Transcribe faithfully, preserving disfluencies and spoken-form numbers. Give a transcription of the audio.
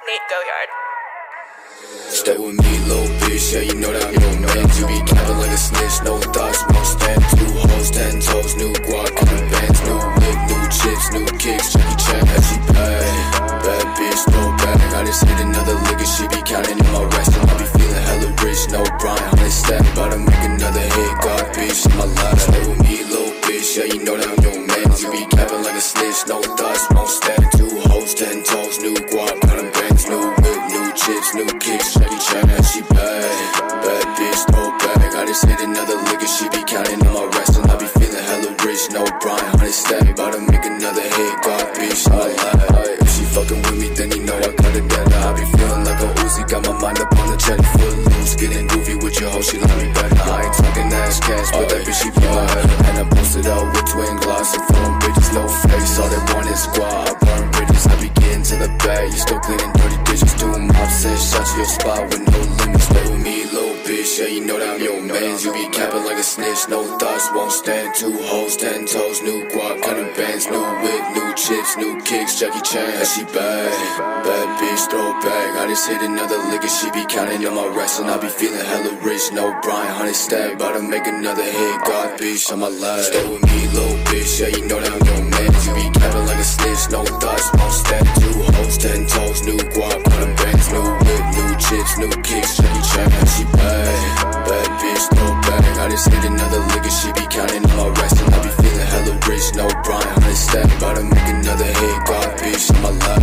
Nate Goyard. Stay with me, little bitch, yeah, you know that I'm your man. You be capping like a snitch, no thoughts, won't stand. Two hoes, ten toes, new guac, new bands, new whip, new chips, new kicks, Jackie Chan, as she pay. Bad bitch, no bag, I just hit another lick and she be counting in my rest. And I be feeling hella rich, no Brian, hundred stack, about to make another hit, God bitch, in my life. Stay with me, little bitch, yeah, you know that I'm your man. You be capping like a snitch, no thoughts, won't stand. Two hoes, ten toes, new guac, new bands, new whip, new chips, new kicks, Jackie Chan, and she bad. Bad bitch, no bag, I just hit another lick and she be counting on my rest. And I be feeling hella rich, no Brian, hundred stack, about to make another hit, God bitch, I lie. If she fucking with me, then you know I got it down. I be feeling like a Uzi, got my mind up on the check, foot loose, getting goofy with your hoe, she like me better. I ain't talking ass cash, but that bitch she be my head. And I posted out with twin glass and foreign bitches, no face, all they want is squad. I burn bridges, I be getting to the bag, you still cleaning dirty dishes, doing mops and shot to your spot with no limits. Stay with me, little bitch, yeah, you know that I'm your man. You be capping like a snitch, no thoughts, won't stand. Two hoes, ten toes, new guac, cutting bands, new whip, new chips, new kicks, Jackie Chan, and she bad. Bad bitch, throw bag, I just hit another lick and she be counting on my rest. And I be feeling hella rich, no Brian, hundred stack, about to make another hit, God bitch, on my life. Stay with me, little bitch, yeah, you know that I'm your man. You be capping like a snitch, no thoughts, won't stand. Two hoes, ten toes, new guac, cutting bands, new whip, new chips, new kicks, Jackie Chan, and she bad. Bad bitch, throw bag, I just hit another lick and she be counting on my rest. And I be feeling hella rich, no Brian, hundred stack, about to make another hit, God bitch, on my life.